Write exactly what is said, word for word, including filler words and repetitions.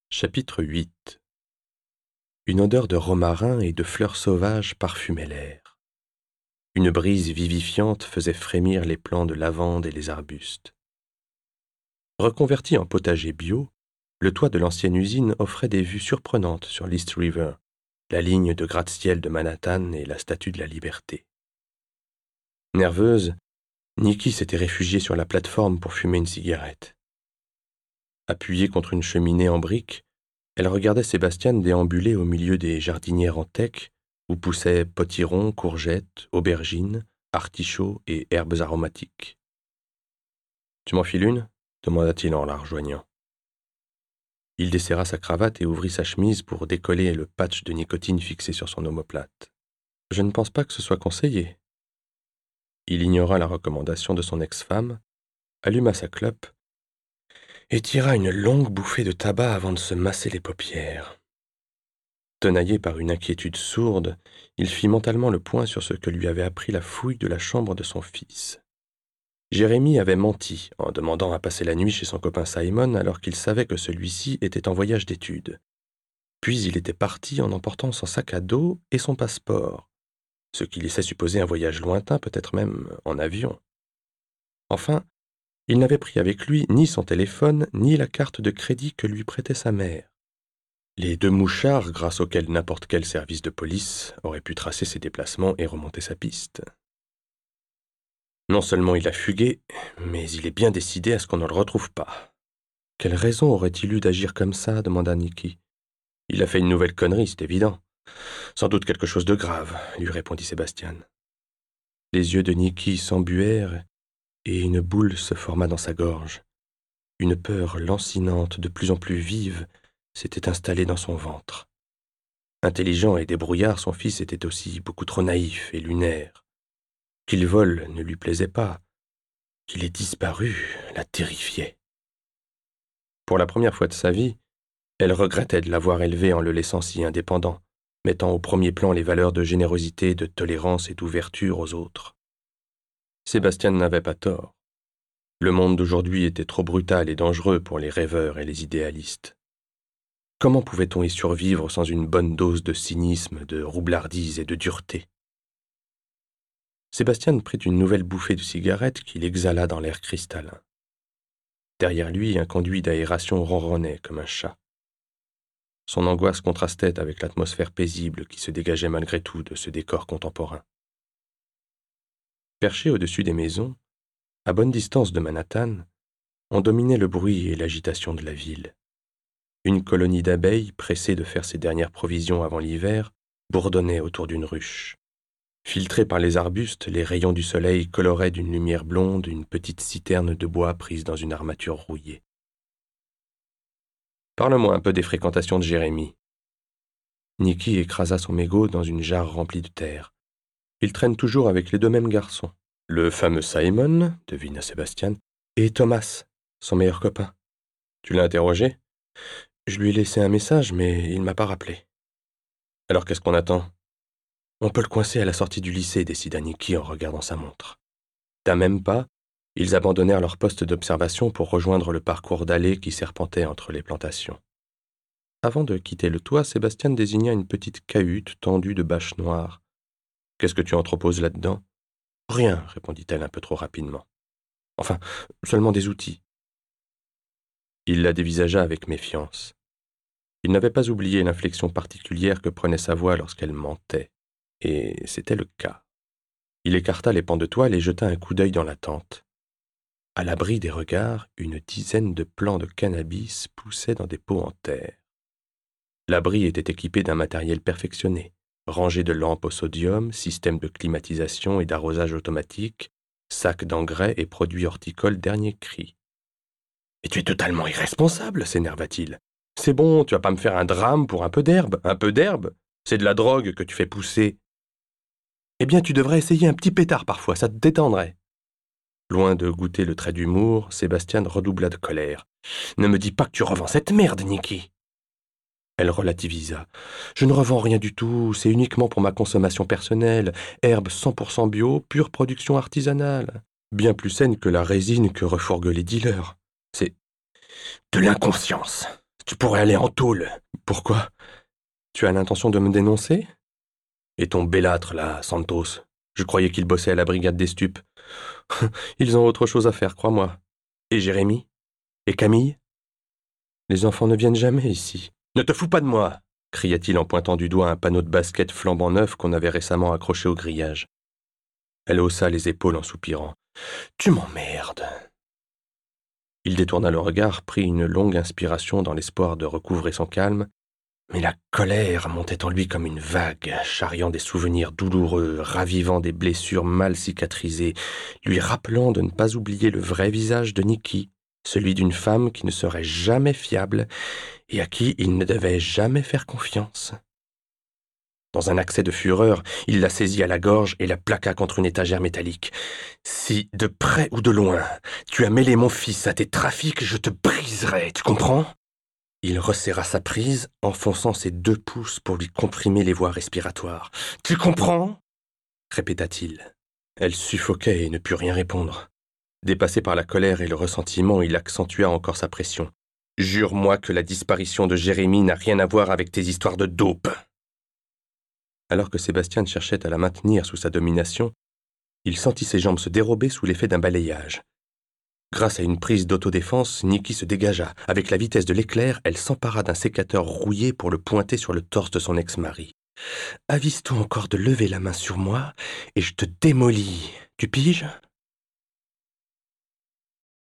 Chapitre huit. Une odeur de romarin et de fleurs sauvages parfumait l'air. Une brise vivifiante faisait frémir les plants de lavande et les arbustes. Reconverti en potager bio, le toit de l'ancienne usine offrait des vues surprenantes sur l'East River, la ligne de gratte-ciel de Manhattan et la Statue de la Liberté. Nerveuse, Nikki s'était réfugiée sur la plateforme pour fumer une cigarette. Appuyée contre une cheminée en briques, elle regardait Sébastien déambuler au milieu des jardinières en teck où poussaient potirons, courgettes, aubergines, artichauts et herbes aromatiques. « Tu m'en files une » demanda-t-il en la rejoignant. Il desserra sa cravate et ouvrit sa chemise pour décoller le patch de nicotine fixé sur son omoplate. « Je ne pense pas que ce soit conseillé. » Il ignora la recommandation de son ex-femme, alluma sa clope et tira une longue bouffée de tabac avant de se masser les paupières. Tenaillé par une inquiétude sourde, il fit mentalement le point sur ce que lui avait appris la fouille de la chambre de son fils. Jérémie avait menti en demandant à passer la nuit chez son copain Simon alors qu'il savait que celui-ci était en voyage d'études. Puis il était parti en emportant son sac à dos et son passeport, ce qui laissait supposer un voyage lointain, peut-être même en avion. Enfin, il n'avait pris avec lui ni son téléphone, ni la carte de crédit que lui prêtait sa mère. Les deux mouchards, grâce auxquels n'importe quel service de police aurait pu tracer ses déplacements et remonter sa piste. Non seulement il a fugué, mais il est bien décidé à ce qu'on ne le retrouve pas. Quelle raison aurait-il eu d'agir comme ça demanda Nikki. Il a fait une nouvelle connerie, c'est évident. Sans doute quelque chose de grave, lui répondit Sébastien. Les yeux de Nikki s'embuèrent et une boule se forma dans sa gorge. Une peur lancinante, de plus en plus vive, s'était installée dans son ventre. Intelligent et débrouillard, son fils était aussi beaucoup trop naïf et lunaire. Qu'il vole ne lui plaisait pas. Qu'il ait disparu la terrifiait. Pour la première fois de sa vie, elle regrettait de l'avoir élevé en le laissant si indépendant, mettant au premier plan les valeurs de générosité, de tolérance et d'ouverture aux autres. Sébastien n'avait pas tort. Le monde d'aujourd'hui était trop brutal et dangereux pour les rêveurs et les idéalistes. Comment pouvait-on y survivre sans une bonne dose de cynisme, de roublardise et de dureté? Sébastien prit une nouvelle bouffée de cigarette qu'il exhala dans l'air cristallin. Derrière lui, un conduit d'aération ronronnait comme un chat. Son angoisse contrastait avec l'atmosphère paisible qui se dégageait malgré tout de ce décor contemporain. Perché au-dessus des maisons, à bonne distance de Manhattan, on dominait le bruit et l'agitation de la ville. Une colonie d'abeilles, pressée de faire ses dernières provisions avant l'hiver, bourdonnait autour d'une ruche. Filtrés par les arbustes, les rayons du soleil coloraient d'une lumière blonde une petite citerne de bois prise dans une armature rouillée. « Parle-moi un peu des fréquentations de Jérémie. » Nikki écrasa son mégot dans une jarre remplie de terre. « Il traîne toujours avec les deux mêmes garçons. Le fameux Simon, devina Sébastien, et Thomas, son meilleur copain. Tu l'as interrogé? Je lui ai laissé un message, mais il ne m'a pas rappelé. Alors qu'est-ce qu'on attend? On peut le coincer à la sortie du lycée, décida Nikki en regardant sa montre. D'un même pas, ils abandonnèrent leur poste d'observation pour rejoindre le parcours d'allées qui serpentait entre les plantations. Avant de quitter le toit, Sébastien désigna une petite cahute tendue de bâches noires. « Qu'est-ce que tu entreposes là-dedans ?»« Rien, répondit-elle un peu trop rapidement. Enfin, seulement des outils. » Il la dévisagea avec méfiance. Il n'avait pas oublié l'inflexion particulière que prenait sa voix lorsqu'elle mentait, et c'était le cas. Il écarta les pans de toile et jeta un coup d'œil dans la tente. À l'abri des regards, une dizaine de plants de cannabis poussaient dans des pots en terre. L'abri était équipé d'un matériel perfectionné, rangé de lampes au sodium, système de climatisation et d'arrosage automatique, sacs d'engrais et produits horticoles dernier cri. « Mais tu es totalement irresponsable, s'énerva-t-il. C'est bon, tu vas pas me faire un drame pour un peu d'herbe. Un peu d'herbe? C'est de la drogue que tu fais pousser. Eh bien, tu devrais essayer un petit pétard parfois, ça te détendrait. » Loin de goûter le trait d'humour, Sébastien redoubla de colère. « Ne me dis pas que tu revends cette merde, Nikki !» Elle relativisa. « Je ne revends rien du tout, c'est uniquement pour ma consommation personnelle. Herbe cent pour cent bio, pure production artisanale. Bien plus saine que la résine que refourguent les dealers. C'est de l'inconscience. Tu pourrais aller en tôle. Pourquoi? Tu as l'intention de me dénoncer? Et ton bellâtre, là, Santos? Je croyais qu'il bossait à la brigade des stupes. Ils ont autre chose à faire, crois-moi. Et Jérémie? Et Camille? Les enfants ne viennent jamais ici. Ne te fous pas de moi! Cria-t-il en pointant du doigt un panneau de basket flambant neuf qu'on avait récemment accroché au grillage. Elle haussa les épaules en soupirant. Tu m'emmerdes. Il détourna le regard, prit une longue inspiration dans l'espoir de recouvrer son calme, mais la colère montait en lui comme une vague, charriant des souvenirs douloureux, ravivant des blessures mal cicatrisées, lui rappelant de ne pas oublier le vrai visage de Nikki, celui d'une femme qui ne serait jamais fiable et à qui il ne devait jamais faire confiance. Dans un accès de fureur, il la saisit à la gorge et la plaqua contre une étagère métallique. « Si, de près ou de loin, tu as mêlé mon fils à tes trafics, je te briserai, tu comprends ?» Il resserra sa prise, enfonçant ses deux pouces pour lui comprimer les voies respiratoires. « Tu comprends ?» répéta-t-il. Elle suffoquait et ne put rien répondre. Dépassé par la colère et le ressentiment, il accentua encore sa pression. « Jure-moi que la disparition de Jérémie n'a rien à voir avec tes histoires de dope !» Alors que Sébastien cherchait à la maintenir sous sa domination, il sentit ses jambes se dérober sous l'effet d'un balayage. Grâce à une prise d'autodéfense, Nikki se dégagea. Avec la vitesse de l'éclair, elle s'empara d'un sécateur rouillé pour le pointer sur le torse de son ex-mari. « Avise-toi encore de lever la main sur moi, et je te démolis. Tu piges ?»